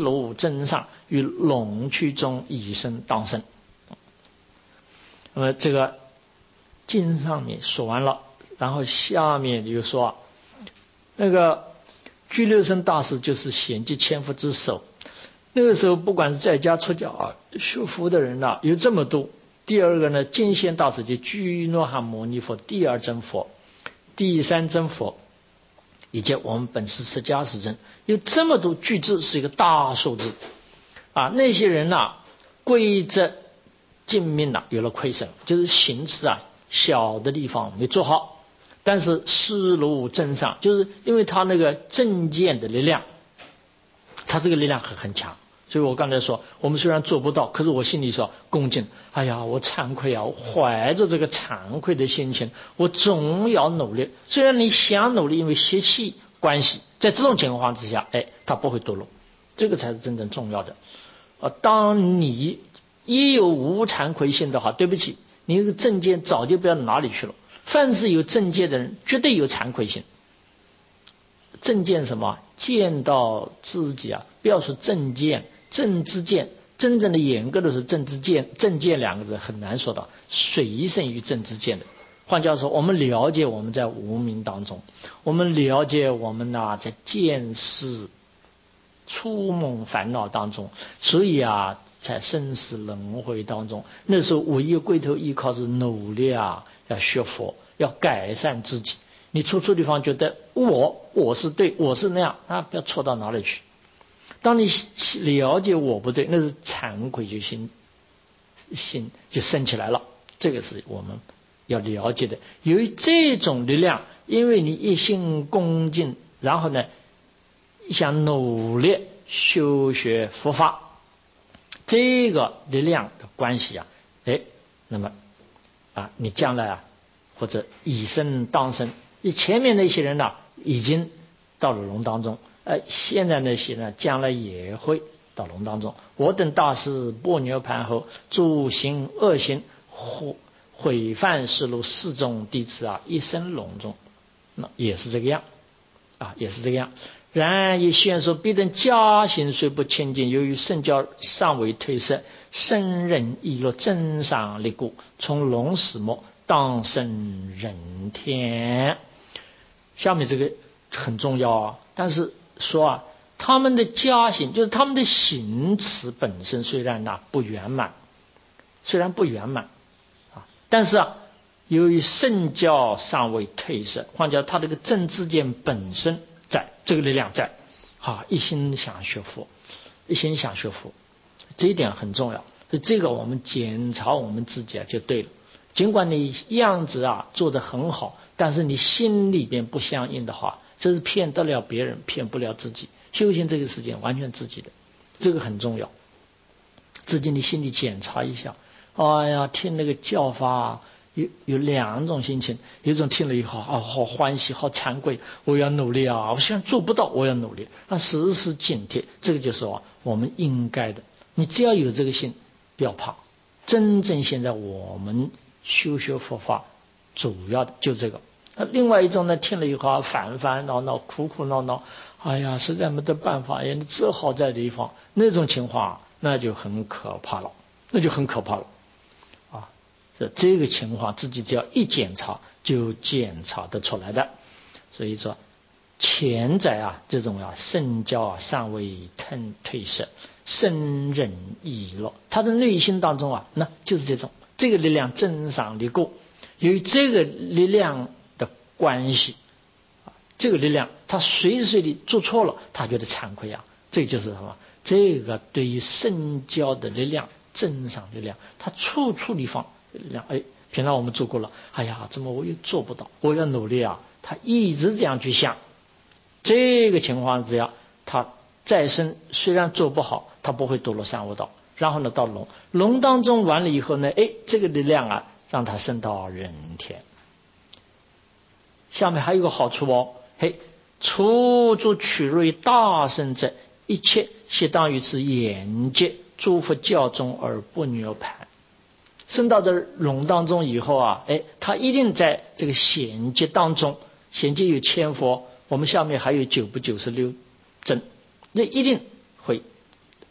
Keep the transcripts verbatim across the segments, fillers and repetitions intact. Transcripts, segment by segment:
炉真上，于龙躯中以身当身。那么这个经上面说完了，然后下面就说那个居留僧大师就是显寂千佛之首。那个时候不管是在家出家啊学佛的人啊有这么多。第二个呢，净仙大师就居诺汉摩尼佛第二真佛，第三真佛，以及我们本师释迦世尊，有这么多巨字，是一个大数字啊。那些人啊归着尽命啊有了亏损，就是行持啊小的地方没做好，但是思如真上，就是因为他那个正见的力量，他这个力量很很强。所以我刚才说，我们虽然做不到，可是我心里说恭敬，哎呀，我惭愧啊，我怀着这个惭愧的心情，我总要努力。虽然你想努力，因为习气关系，在这种情况之下，哎，他不会堕落，这个才是真正重要的。啊，当你一有无惭愧心的话，对不起，你这个正见早就不知道哪里去了。凡是有正见的人，绝对有惭愧心。正见什么？见到自己啊，不要说正见。正知见，真正的严格的是正知见，正见两个字很难说到，随胜于正知见的。换句话说，我们了解我们在无明当中，我们了解我们呐、啊、在见识、触梦烦恼当中，所以啊，在生死轮回当中，那时候唯一归头依靠是努力啊，要学佛，要改善自己。你处处地方觉得我我是对，我是那样，啊，不要错到哪里去。当你了解我不对，那是惭愧就心心就升起来了，这个是我们要了解的。由于这种力量，因为你一心恭敬，然后呢想努力修学佛法，这个力量的关系啊，哎，那么啊，你将来啊或者以身当身，你前面那些人呢、啊、已经到了龙当中。呃，现在那些呢，将来也会到龙当中。我等大师波牛盘后，诸行恶行，毁毁犯世路四众弟子啊，一生龙中，那也是这个样啊，也是这个样。然也现说彼等家行虽不清净，由于圣教尚未退色，生人亦若真上立故，从龙始末，当生人天。下面这个很重要啊，但是。说啊，他们的家行就是他们的行持本身虽然呢、啊、不圆满，虽然不圆满啊，但是啊，由于圣教尚未退色，换句话，他这个正知见本身在，这个力量在，啊，一心想学佛，一心想学佛，这一点很重要。所以这个我们检查我们自己啊就对了。尽管你样子啊做得很好，但是你心里边不相应的话。这是骗得了别人，骗不了自己。修行这个事情完全自己的，这个很重要。自己你心里检查一下。哎呀，听那个教法、啊、有有两种心情，有一种听了以后啊，好欢喜，好惭愧，我要努力啊！我虽然做不到，我要努力，那时时警惕。这个就是说我们应该的。你只要有这个心，不要怕。真正现在我们修学佛法，主要的就这个。另外一种呢，听了以后烦烦恼恼、苦苦恼恼，哎呀，实在没得办法呀，你只好在地方，那种情况那就很可怕了，那就很可怕了啊！这这个情况自己只要一检查就检查得出来的。所以说，前在啊这种啊圣教啊尚未退退色，生人亦若，他的内心当中啊，那就是这种这个力量真上立故，由于这个力量。关系，这个力量，他随时随地做错了，他觉得惭愧啊，这就是什么？这个对于圣教的力量，真上力量，他处处地方力量。哎，平常我们做过了，哎呀，怎么我又做不到？我要努力啊！他一直这样去想，这个情况之下，他再生虽然做不好，他不会堕落三恶道。然后呢，到龙龙当中完了以后呢，哎，这个力量啊，让他升到人天。下面还有个好处哦，嘿，处诸取瑞大圣者，一切悉当于此眼界诸佛教中而不涅盘。升到这龙当中以后啊，哎，他一定在这个显界当中，显界有千佛，我们下面还有九不九十六真，那一定会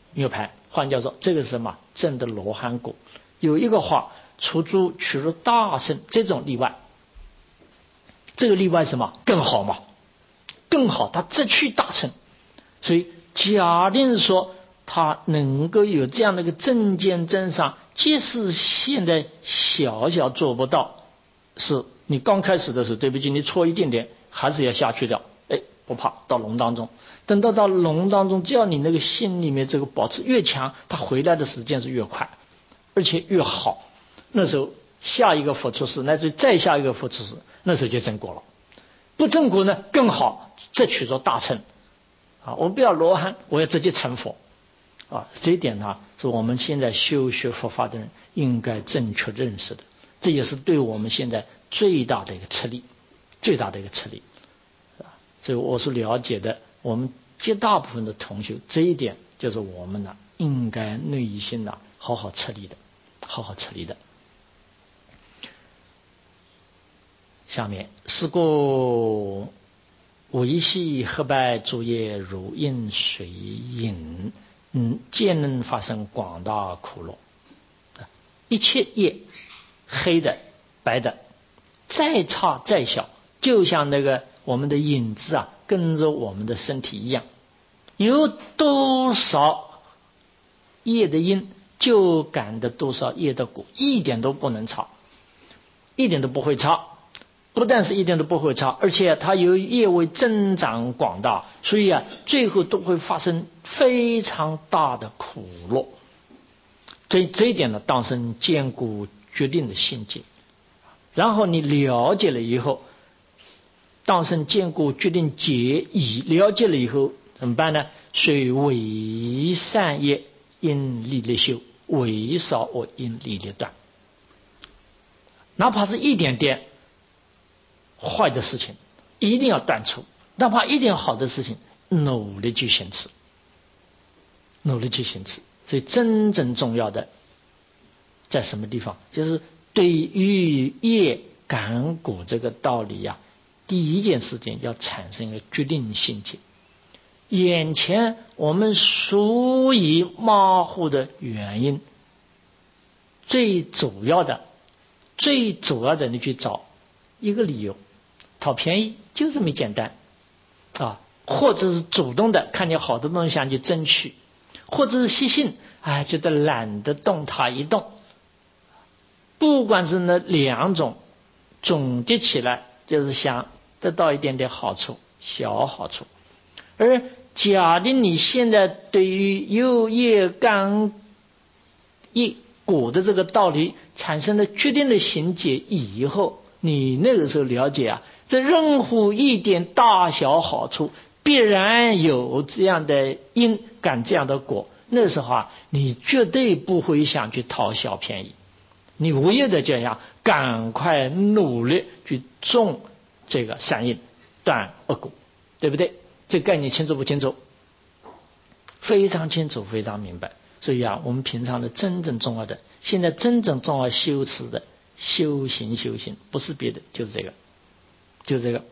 涅槃。换句话说，这个是什么？证的罗汉果。有一个话，除诸取入大乘，这种例外。这个例外什么？更好嘛，更好，他直趋大乘。所以假定说他能够有这样的一个正见真上，即使现在小小做不到，是你刚开始的时候，对不起，你错一点点，还是要下去掉。哎，不怕，到龙当中，等到到龙当中，只要你那个心里面这个保持越强，他回来的时间是越快，而且越好。那时候下一个佛出世，乃至再下一个佛出世，那时候就正果了。不正果呢更好，这取作大乘啊！我不要罗汉，我要直接成佛啊！这一点呢，是我们现在修学佛法的人应该正确认识的，这也是对我们现在最大的一个吃力，最大的一个吃力啊！所以我是了解的，我们绝大部分的同学，这一点就是我们呢应该内心呢好好吃力的，好好吃力的。下面是故维系黑白诸业如影随影，嗯，皆能发生广大苦乐。一切业，黑的、白的，再差再小，就像那个我们的影子啊，跟着我们的身体一样，有多少业的因，就感得多少业的果，一点都不能差，一点都不会差。不但是一点都不会差，而且它由业为增长广大，所以啊，最后都会发生非常大的苦乐。这这一点呢，当成坚固决定的心境。然后你了解了以后，当成坚固决定解已了解了以后怎么办呢？虽为善业因力力修，为少恶因力力断。哪怕是一点点坏的事情一定要断除，哪怕一点好的事情努力去行持，努力去行持。所以真正重要的在什么地方？就是对于业感果这个道理呀、啊，第一件事情要产生一个决定性境。眼前我们所以马虎的原因，最主要的最主要的你去找一个理由，讨便宜，就这么简单啊！或者是主动的看见好的东西想去争取，或者是习性，哎，觉得懒得动它一动。不管是那两种，总结起来就是想得到一点点好处，小好处。而假定你现在对于有业感业果的这个道理产生了决定的行解以后，你那个时候了解啊，这任何一点大小好处必然有这样的因感这样的果，那时候啊，你绝对不会想去讨小便宜，你唯一的这样赶快努力去种这个善因，断恶果，对不对？这概念清楚不清楚？非常清楚，非常明白。所以啊，我们平常的真正重要的，现在真正重要修持的修行修行，不是别的，就是这个，就是这个。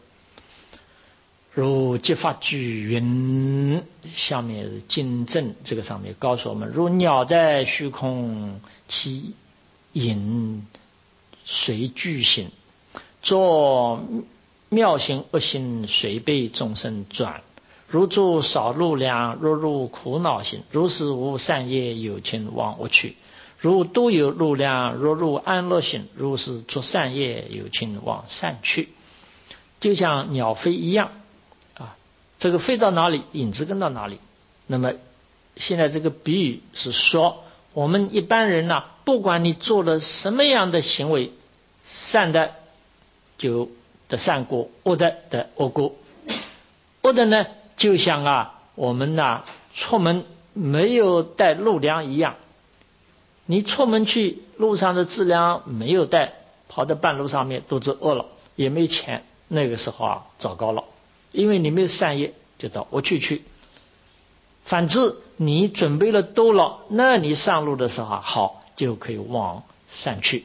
如结法举云，下面是经证，这个上面告诉我们：如鸟在虚空，其影随俱行，作妙行恶行，随被众生转。如住少路量，若入苦恼行，如是无善业有情往恶趣；如多有路量，若入安乐行，如是出善业有情往善趣。就像鸟飞一样啊，这个飞到哪里，影子跟到哪里。那么现在这个比喻是说，我们一般人呢、啊，不管你做了什么样的行为，善的就得善果，恶的得恶果。恶的呢，就像啊，我们呐、啊、出门没有带路粮一样，你出门去路上的资粮没有带，跑到半路上面肚子饿了，也没钱，那个时候啊糟糕了，因为你没有善业，就到恶趣去。反之，你准备了多了，那你上路的时候好，就可以往善去。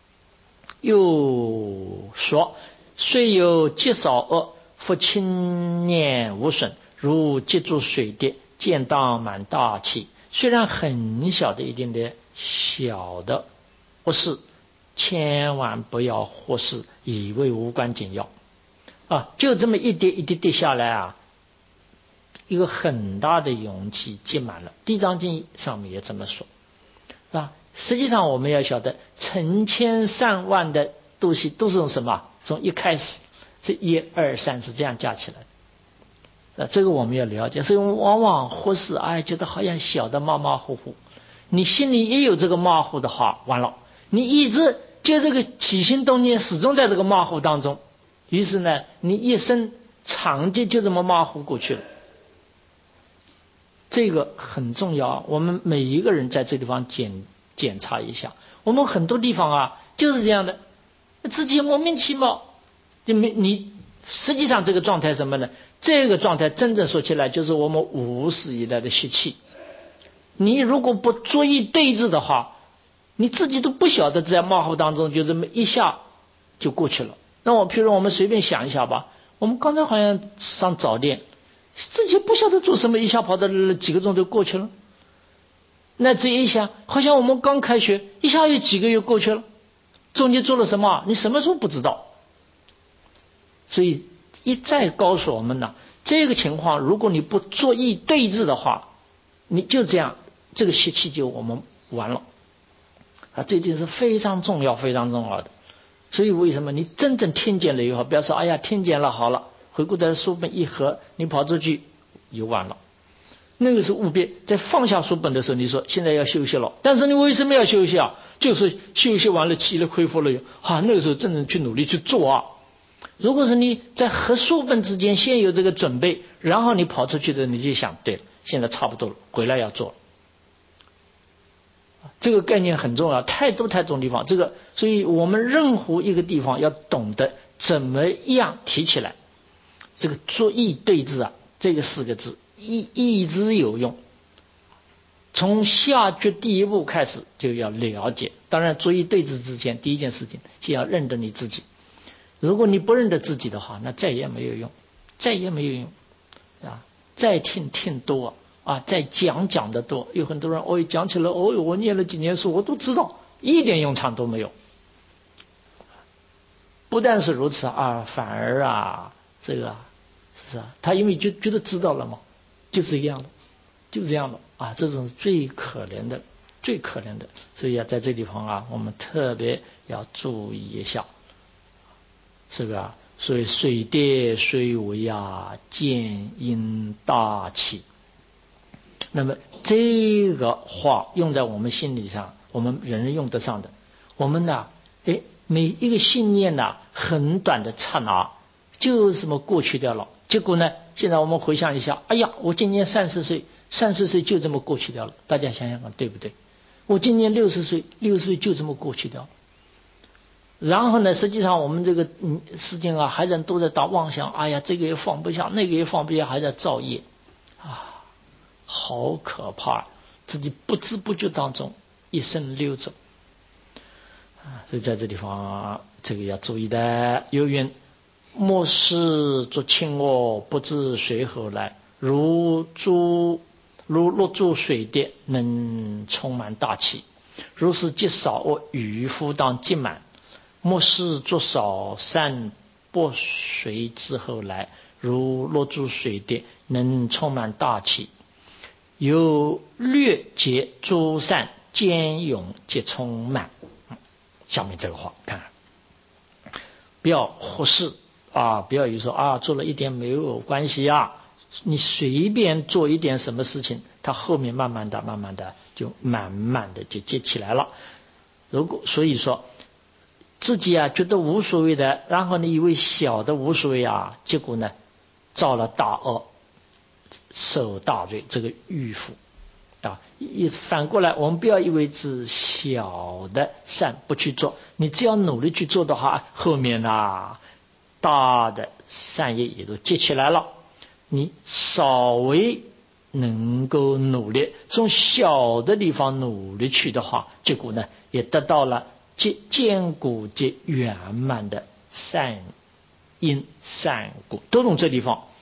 又说，虽有极少恶，复轻念无损，如积住水滴，见荡满大气， 虽然很小的一点点小的忽视，千万不要忽视，以为无关紧要啊！就这么一滴一滴滴下来啊，一个很大的勇气积满了。地藏经上面也这么说啊。实际上我们要晓得，成千上万的东西都是从什么？从一开始这一二三是这样加起来的。啊，这个我们要了解，所以我们往往忽视，哎，觉得好像小的马马虎虎。你心里也有这个马虎的话，完了，你一直就这个起心动念始终在这个马虎当中，于是呢，你一生长期就这么马虎过去了。这个很重要，我们每一个人在这地方检检查一下，我们很多地方啊就是这样的，自己莫名其妙就没你。实际上这个状态什么呢？这个状态真正说起来就是我们无始以来的习气。你如果不注意对治的话，你自己都不晓得在马虎当中就这么一下就过去了。那我譬如我们随便想一下吧，我们刚才好像上早恋，自己不晓得做什么，一下跑到几个钟头过去了。那这一下好像我们刚开学，一下有几个月过去了，中间做了什么你什么时候不知道。所以一再告诉我们呢，这个情况如果你不注意对治的话，你就这样，这个习气就我们完了啊！这点是非常重要非常重要的。所以为什么你真正听见了以后，不要说哎呀听见了好了，回过头来书本一合，你跑出去又完了。那个是务必在放下书本的时候，你说现在要休息了，但是你为什么要休息啊？就是休息完了气力恢复了啊，那个时候真正去努力去做啊。如果是你在和书本之间先有这个准备，然后你跑出去的，你就想对了，现在差不多了，回来要做了。这个概念很重要，太多太多地方，这个所以我们任何一个地方要懂得怎么样提起来。这个作意对治啊，这个四个字一一直有用。从下决第一步开始就要了解。当然作意对治之前，第一件事情先要认得你自己。如果你不认得自己的话，那再也没有用，再也没有用啊！再听听多啊，再讲讲的多，有很多人哦，讲起来哦，我念了几年书，我都知道，一点用场都没有。不但是如此啊，反而啊，这个是啊，他因为就觉得知道了嘛，就这样了，就这样了啊，这种最可怜的，最可怜的。所以啊，在这地方啊，我们特别要注意一下。这个啊，所以水跌虽为啊，见因大起。那么这个话用在我们心理上，我们人人用得上的。我们呢，哎，每一个信念呢，很短的刹那，就这么过去掉了。结果呢，现在我们回想一下，哎呀，我今年三十岁，三十岁就这么过去掉了。大家想想看，对不对？我今年六十岁，六十岁就这么过去掉了。然后呢，实际上我们这个嗯事情啊，还人都在打妄想，哎呀，这个也放不下，那个也放不下，还在造业啊，好可怕！自己不知不觉当中一生溜走啊，所以在这地方这个要注意的。有云：莫视作轻恶，不知随何来，如珠如落珠水滴，能充满大气。如是积少恶，渔夫当积满。莫视作少善，不随之后来，如落珠水滴，能充满大气。有略结诸善，兼勇皆充满。下面这个话看看，不要忽视啊，不要有说啊做了一点没有关系啊，你随便做一点什么事情，它后面慢慢的慢慢的就慢慢的就接起来了。如果所以说自己啊觉得无所谓的，然后你以为小的无所谓啊，结果呢造了大恶，受大罪，这个迂腐啊。一反过来，我们不要以为是小的善不去做，你只要努力去做的话，后面啊大的善业也都接起来了。你稍微能够努力，从小的地方努力去的话，结果呢也得到了坚坚固及圆满的善因善果，都从这地方。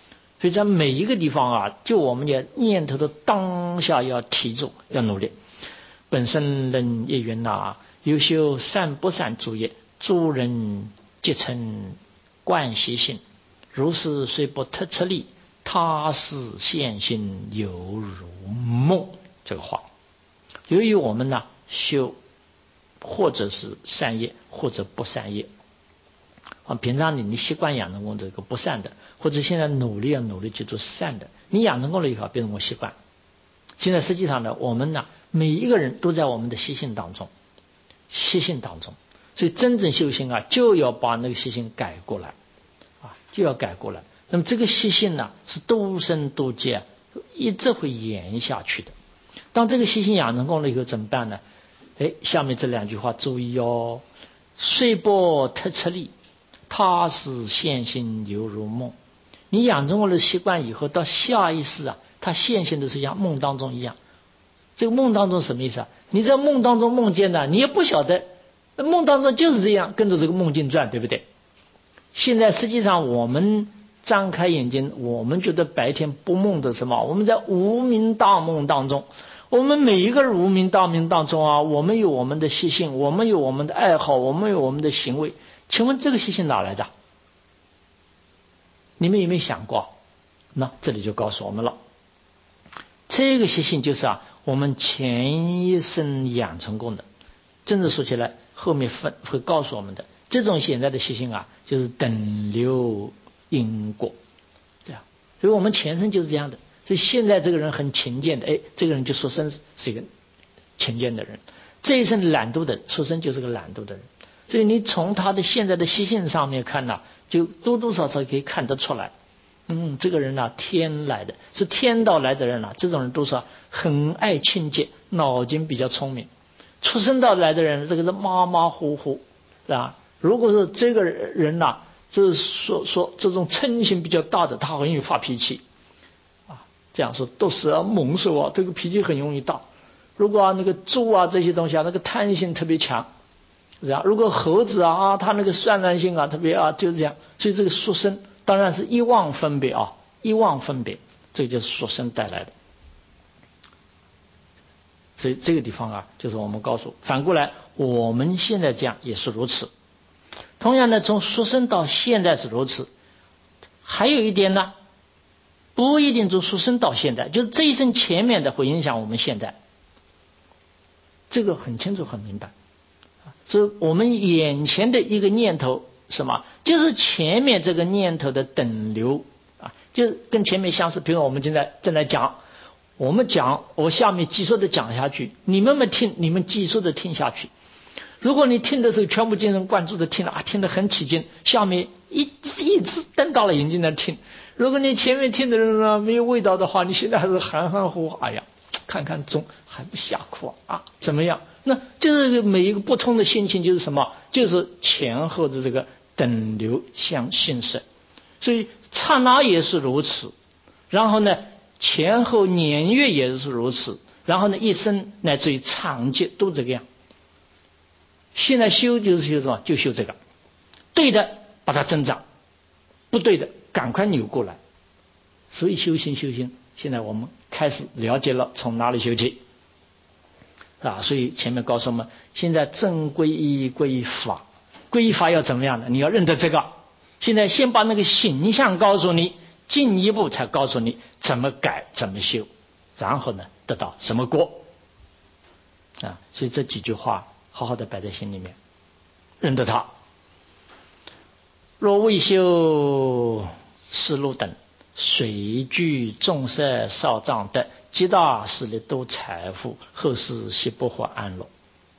所以在每一个地方啊，就我们的念头的当下要提住，要努力。本身人也云呐，有修善不善诸业，诸人皆称观习性，如是虽不特测力，他是现行犹如梦。这个话，由于我们呢修或者是善业，或者不善业啊，平常你你习惯养成功这个不善的，或者现在努力要努力去做善的，你养成功了以后变成我习惯。现在实际上呢，我们呢每一个人都在我们的习性当中，习性当中，所以真正修行啊，就要把那个习性改过来啊，就要改过来。那么这个习性呢，是多生多劫啊，一直会延下去的。当这个习性养成功了以后怎么办呢？哎，下面这两句话注意哦，虽不特测力，他是现行犹如梦。你养成我的习惯以后，到下一世啊，它现行的是像梦当中一样。这个梦当中什么意思啊？你在梦当中梦见的，你也不晓得，梦当中就是这样，跟着这个梦境转，对不对？现在实际上我们张开眼睛，我们觉得白天不梦的什么？我们在无明大梦当中。我们每一个人无明大梦当中啊，我们有我们的习性，我们有我们的爱好，我们有我们的行为。请问这个习性哪来的？你们有没有想过？那这里就告诉我们了，这个习性就是啊，我们前一生养成功的。真的说起来，后面分会告诉我们的，这种现在的习性啊，就是等流因果，这样。所以我们前生就是这样的。所以现在这个人很勤俭的，哎，这个人就说生是一个勤俭的人；这一生懒惰的，说生就是个懒惰的人。所以你从他的现在的习性上面看呢、啊，就多多少少可以看得出来。嗯，这个人呢、啊，天来的，是天道来的人啊，这种人都是很爱清洁，脑筋比较聪明。出生道来的人，这个是马马虎虎，是吧？如果是这个人呐、啊，就是说说这种嗔心比较大的，他很容易发脾气。这样说，毒蛇啊、猛兽啊，这个脾气很容易大。如果啊那个猪啊这些东西啊，那个贪性特别强，是吧？如果猴子啊，啊它那个善良性啊特别啊，就是这样。所以这个xuất生当然是一妄分别啊，一妄分别，这就是xuất生带来的。所以这个地方啊，就是我们告诉，反过来我们现在这样也是如此。同样呢，从xuất生到现在是如此。还有一点呢。不一定从出生到现在，就是这一生前面的会影响我们现在，这个很清楚很明白。所以我们眼前的一个念头什么，就是前面这个念头的等流啊，就是跟前面相似。比如我们现在正在讲，我们讲，我下面继续的讲下去，你们们听，你们继续的听下去。如果你听的时候全部精神贯注的听啊，听得很起劲，下面一一直瞪大了眼睛在听。如果你前面听的人呢没有味道的话，你现在还是含含糊糊，哎呀，看看钟还不下课啊，怎么样？那就是每一个不同的心情，就是什么？就是前后的这个等流相信摄，所以刹那也是如此，然后呢，前后年月也是如此，然后呢，一生乃至于长劫都这个样。现在修就是修什么？就修这个，对的把它增长，不对的赶快扭过来。所以修行修行，现在我们开始了解了从哪里修起啊？所以前面告诉我们，现在正皈依皈依法，皈依法要怎么样呢？你要认得这个。现在先把那个形象告诉你，进一步才告诉你怎么改怎么修，然后呢得到什么果啊？所以这几句话好好的摆在心里面，认得它。若未修思路等，随具众色少障德，极大势力多财富，后世悉不获安乐。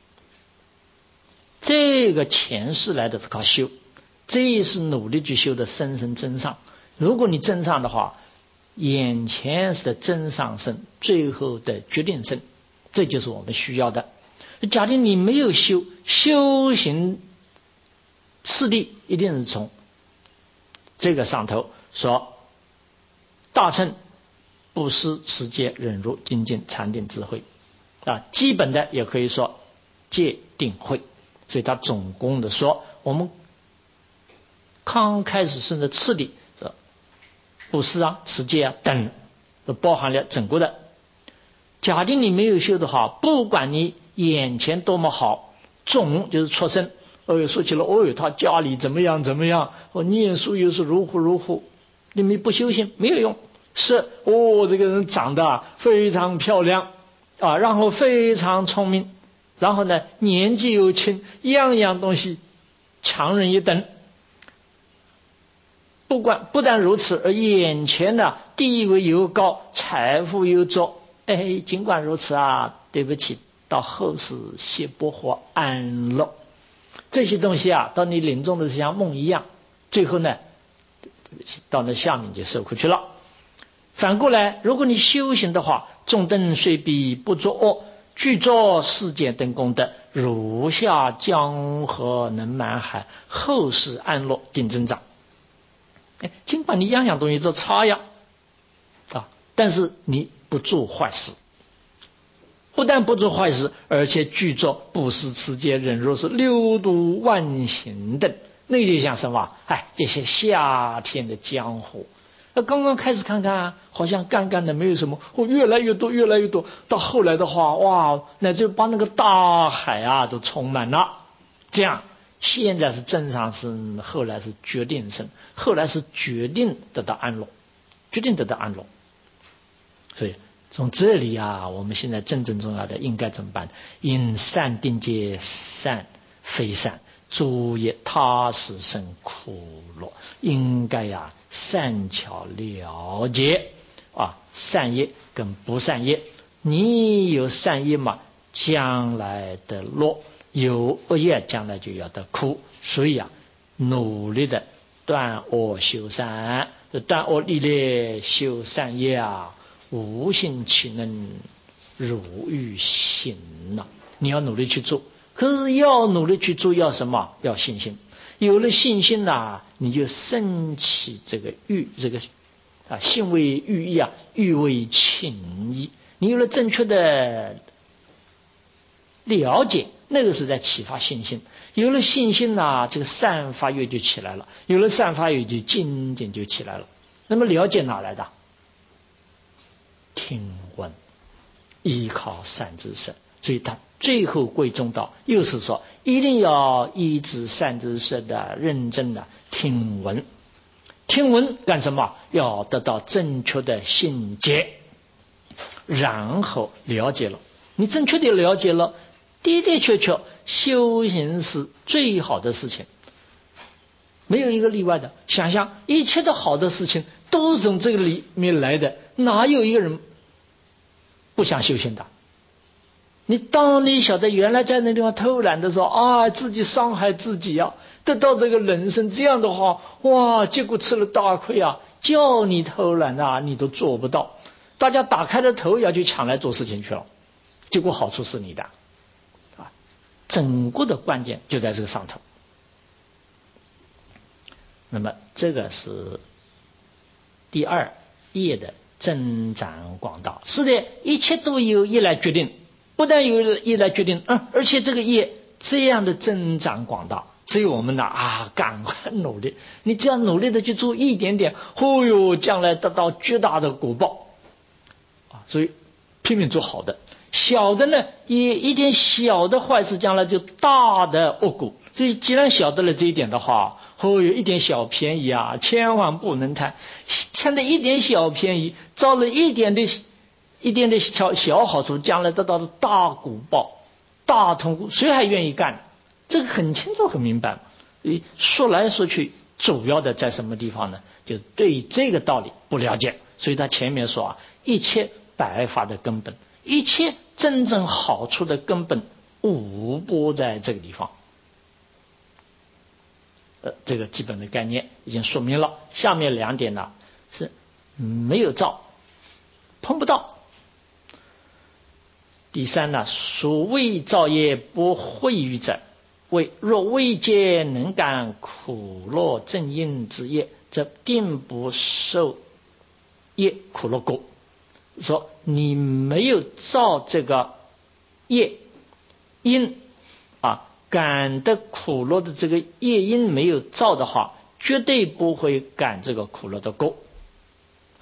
这个前世来的是靠修，这一世努力去修的生生真上。如果你真上的话，眼前是的真上生，最后的决定生，这就是我们需要的。假定你没有修，修行次第一定是从这个上头说大乘、布施、持戒、忍辱、精进、禅定、智慧啊，基本的也可以说戒定慧。所以他总共的说，我们刚开始生的次第， 布施啊、持戒啊等，都包含了整个的。假定你没有修的话，不管你眼前多么好，种就是出身，哦哟，说起了，哦哟，他家里怎么样怎么样，哦，念书又是如何如何，你们不修行没有用。是哦，这个人长得非常漂亮啊，然后非常聪明，然后呢年纪又轻，样样东西强人一等。不管不但如此，而眼前的地位又高，财富又足，哎，尽管如此啊，对不起，到后世谢不活安乐，这些东西啊，到你临终的是像梦一样，最后呢，对不起，到那下面就受苦去了。反过来，如果你修行的话，众灯虽彼不作恶，具作世间等功德，如下江河能满海，后世安乐定增长。尽管你样样东西都差呀，啊，但是你不做坏事，不但不做坏事，而且具作布施、持戒、忍辱、是六度万行等，那就像什么？哎，这些夏天的江湖。那刚刚开始看看，好像干干的没有什么，哦，越来越多，越来越多，到后来的话，哇，那就把那个大海啊都充满了。这样，现在是正常生，后来是决定生，后来是决定得到安乐，决定得到安乐。所以从这里啊，我们现在真正重要的应该怎么办？因善定解，善非善。诸业他实生苦乐，应该呀、啊、善巧了解啊，善业跟不善业。你有善业嘛，将来得乐；有恶业，将来就要得苦。所以啊，努力的断恶修善，断恶立劣修善业啊，无心岂能如欲行呢、啊？你要努力去做。可是要努力去做，要什么？要信心。有了信心呐、啊，你就升起这个欲，这个啊，信为欲意啊，欲为情意。你有了正确的了解，那个是在启发信心。有了信心呐、啊，这个善发愿就起来了。有了善发愿，就精进就起来了。那么了解哪来的？听闻，依靠善知识。所以他最后归宗道，又是说一定要依止善知识的认真的听闻。听闻干什么？要得到正确的信解，然后了解了。你正确的了解了，的的确确修行是最好的事情，没有一个例外的。想想一切的好的事情都是从这个里面来的，哪有一个人不想修行的？你当你晓得原来在那地方偷懒的时候啊，自己伤害自己啊，得到这个人生这样的话，哇，结果吃了大亏啊！叫你偷懒啊，你都做不到。大家打开了头要去抢来做事情去了，结果好处是你的啊。整个的关键就在这个上头。那么这个是第二业的增长广大。是的，一切都由业来决定。不但有业来决定，嗯，而且这个业这样的增长广大，只有我们呢啊，赶快努力。你只要努力的去做一点点，哦哟，将来得到巨大的果报啊！所以拼命做好的，小的呢，也一点小的坏事，将来就大的恶果。所以既然晓得了这一点的话，哦哟，一点小便宜啊，千万不能贪。贪的一点小便宜，招了一点的。一点的小小好处，将来得到的大果报、大痛苦，谁还愿意干？这个很清楚、很明白。说来说去，主要的在什么地方呢？就对这个道理不了解。所以他前面说啊，一切百法的根本，一切真正好处的根本，无不在这个地方。呃，这个基本的概念已经说明了。下面两点呢是没有造，碰不到。第三呢，所谓造业不会于者，为若未见能感苦乐正因之业，则定不受业苦乐果。说你没有造这个业因啊，感的苦乐的这个业因没有造的话，绝对不会感这个苦乐的果。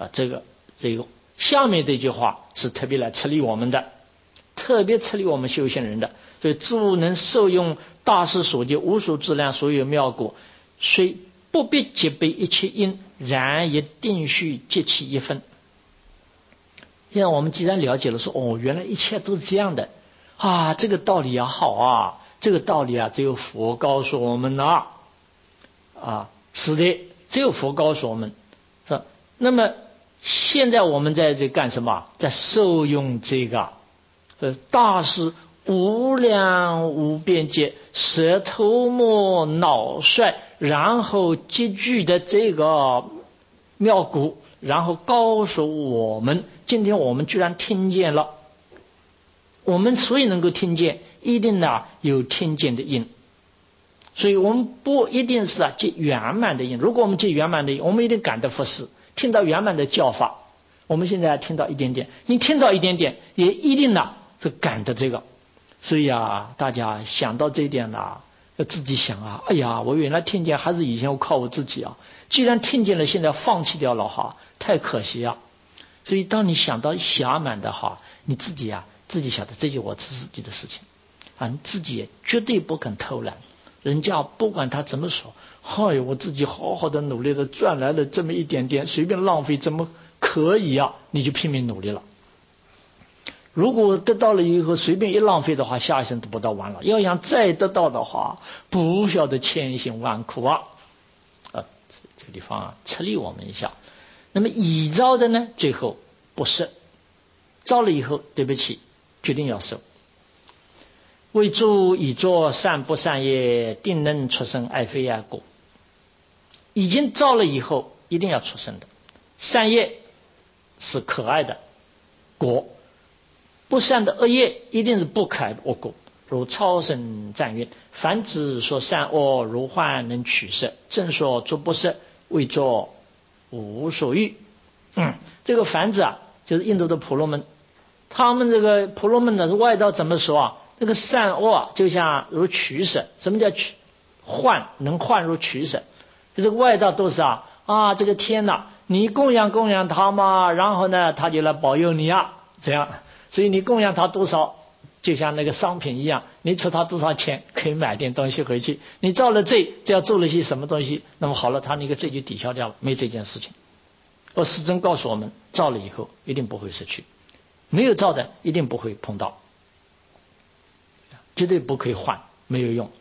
啊，这个这个下面这句话是特别来策励我们的，特别策励我们修行人的。所以诸能受用大师所见无数质量所有妙果，虽不必即备一切因，然也定须结其一分。现在我们既然了解了说，哦，原来一切都是这样的啊，这个道理啊好啊，这个道理啊只有佛告诉我们啊，啊，是的，只有佛告诉我们，是吧？那么现在我们在这干什么？在受用这个呃大师无量无边界舌头目脑率，然后积聚的这个妙果，然后告诉我们，今天我们居然听见了。我们所以能够听见，一定呢有听见的因，所以我们不一定是啊结圆满的因。如果我们结圆满的因，我们一定感得佛事，听到圆满的教法。我们现在听到一点点，你听到一点点，也一定呢是感的这个。所以啊，大家想到这一点呢，要自己想啊，哎呀，我原来听见还是以前我靠我自己啊，既然听见了，现在放弃掉了哈，太可惜啊。所以当你想到暇满的哈，你自己啊自己晓得，这就是我自己的事情啊，你自己绝对不肯偷懒。人家不管他怎么说，哎呦，我自己好好的努力的赚来了这么一点点，随便浪费怎么可以啊？你就拼命努力了。如果得到了以后随便一浪费的话，下一生得不到完了。要想再得到的话，不晓得千辛万苦啊！啊，这个地方啊，策励我们一下。那么已造的呢，最后不摄，造了以后，对不起，决定要受。为诸已作善不善业，定能出生爱非爱果。已经造了以后，一定要出生的。善业是可爱的果。不善的恶业一定是不可爱的恶果，如超生赞曰：凡之说善恶，如幻能取色；正说诸不摄，为作无所欲。嗯，这个凡子啊，就是印度的婆罗门，他们这个婆罗门呢，外道怎么说啊？这个善恶啊，就像如取舍。什么叫取幻？能幻如取舍，就是外道都是啊啊，这个天哪，你供养供养他嘛，然后呢，他就来保佑你啊，这样。所以你供养他多少，就像那个商品一样，你吃他多少钱可以买点东西回去。你造了罪，只要做了些什么东西，那么好了，他那个罪就抵消掉了，没这件事情。而师尊告诉我们，造了以后一定不会失去，没有造的一定不会碰到，绝对不可以换，没有用。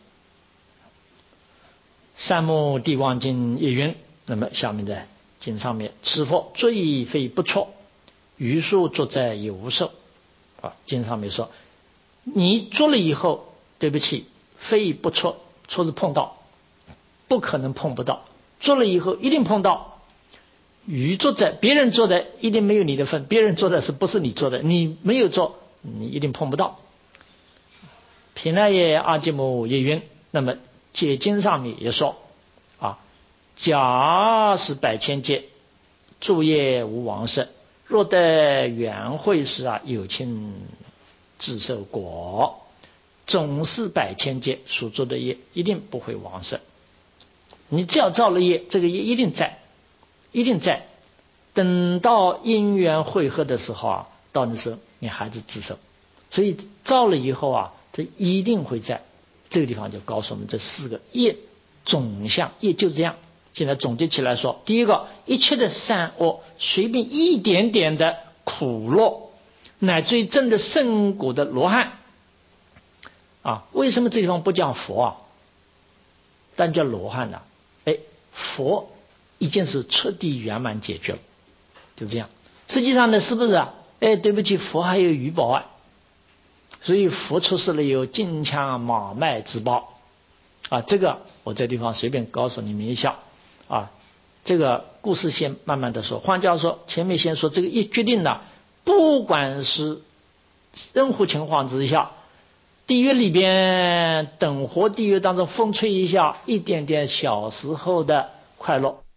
善目地王经也云，那么下面的经上面，此佛罪非不错，余数作在也无受。啊，经上面说，你做了以后，对不起，非不错，错是碰到，不可能碰不到，做了以后一定碰到。余做在别人做的一定没有你的份，别人做的是不是你做的，你没有做，你一定碰不到。品奈耶阿基姆也云，那么解经上面也说啊，假使百千劫，诸业无王舍。若得圆会时啊，有情自受果。总是百千劫所做的业，一定不会亡舍。你只要造了业，这个业一定在，一定在。等到因缘汇合的时候啊，到那时候你还是自受。所以造了以后啊，这一定会在。这个地方就告诉我们这四个业总相，业就这样。现在总结起来说，第一个，一切的善恶，随便一点点的苦乐，乃至于证的圣果的罗汉啊，为什么这地方不讲佛啊，但叫罗汉呢、啊？哎，佛已经是彻底圆满解决了，就这样。实际上呢，是不是啊？哎，对不起，佛还有余宝啊，所以佛出世了有金枪马麦之宝啊，这个我这地方随便告诉你们一下。啊，这个故事先慢慢的说。换句话说，前面先说这个一决定了，不管是任何情况之下，地狱里边等活地狱当中风吹一下，一点点小时候的快乐